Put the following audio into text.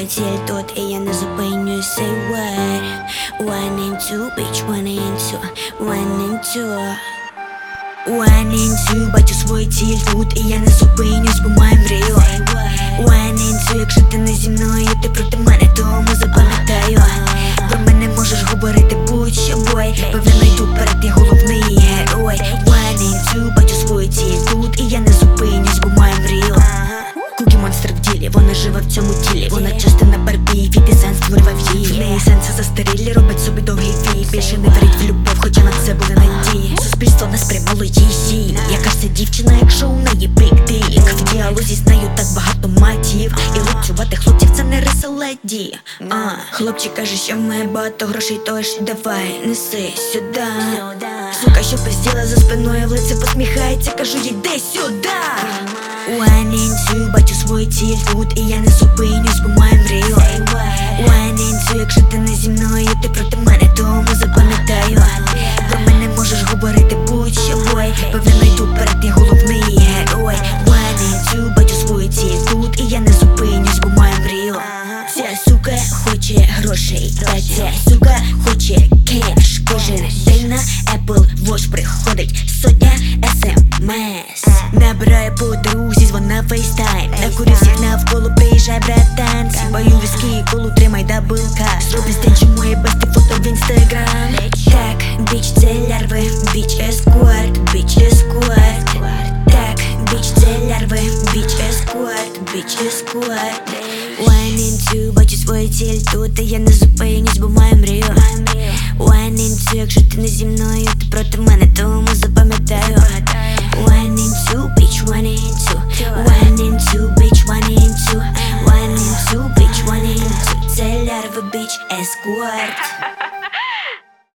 ціль тут, і я не зупинюсь. Say what? One and two, bitch, one and two, one and two. One and two, бачу свою ціль тут, і я не зупинюсь, бо маю мрію. One and two, якщо ти не зі мною, ти проти мене, тому запам'ятаю. Про мене можеш говорити будь-що, бой, певно йду перед, я головний герой. One and two, бачу свою ціль тут, і я не зупинюсь, бо маю мрію. Кукі монстр в ділі, вона жива в цьому тілі. Вона частина Барбі, від і сенс створював її. В неї сенси застарілі, робить собі довгий фій. Більше не вірить в любов, хоча на це були надії. Суспільство не сприймало її. Яка ж це дівчина, якщо у неї big dick? В діалозі з нею так багато матів. І лупцювати хлопців це не риса леді. Хлопчик каже, що має багато грошей, тож давай, неси сюди. Сука, що пизділа за спиною, в лице посміхається, кажу, йди сюди. One and two, бачу свою ціль тут, і я не зупинюсь, бо маю мрію. One and two, якщо ти не зі мною, ти проти мене, тому запам'ятаю. Про мене можеш говорити будь-що, бой, певно йду перед, я головний герой. One and two, бачу свою ціль тут, і я не зупинюсь, бо маю мрію. Ця сука хоче грошей, та ця сука хоче кеш. Кожен день на Apple Watch приходить сотня SMS. Набирає подрузі, дзвона FaceTime. Накурив всіх навколо, приїжджай, братан. Сіпаю віскі, колу, тримай даблка. Зроби здачу, моє бесте фото в інстаграм. Так, біч, це лярви, біч ескорт, біч ескорт. Так, біч, це лярви, біч ескорт, біч ескорт. One and two, бачу свою ціль тут, і я не зупинюсь, бо маю мрію. One and two, якщо ти не зі мною, ти проти мене, тому запам'ятаю. One and two, bitch, one and two. One and two, bitch, one and two. One and two, bitch, one and two. Це лярви, bitch, ескорт.